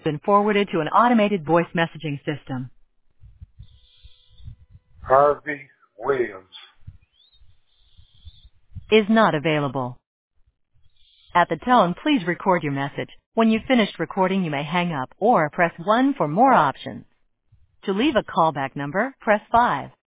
Been forwarded to an automated voice messaging system. Harvey Williams. Is not available. At the tone, please record your message. When you've finished recording, you may hang up or press 1 for more options. To leave a callback number, press 5.